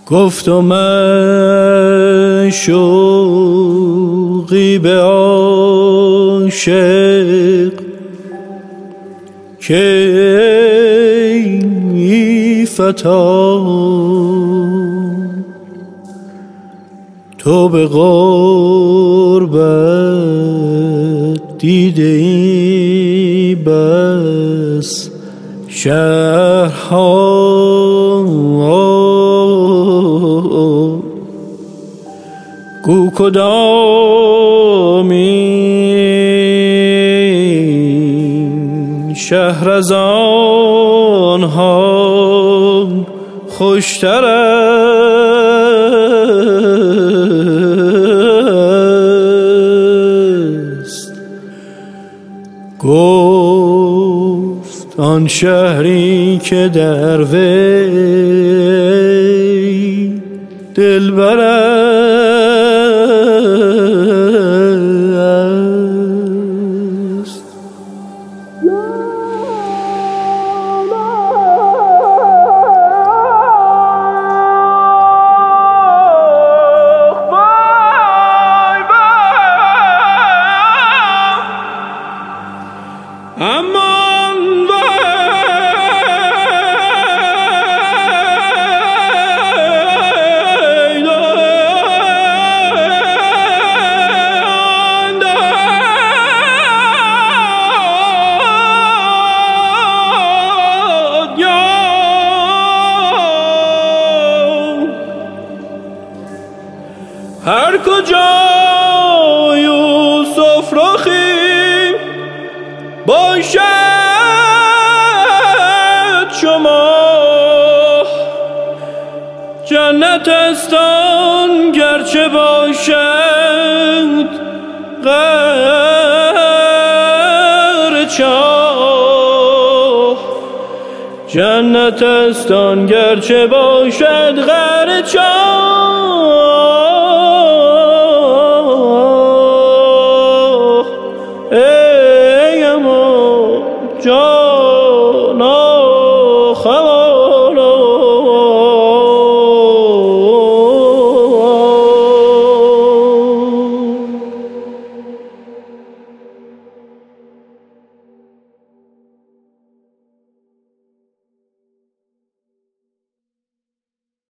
گفتم معشوقی به عاشق که ای فتا تو به غربت دیده ای بس شهرها گو کدامین شهر از آنها خوشتر است؟ گفت آن شهری که در وی دلبر است. هر کجا یوسف رخی باشد شما جنت است آن گرچه باشد غر چاه. جنت است آن گرچه باشد غر چاه.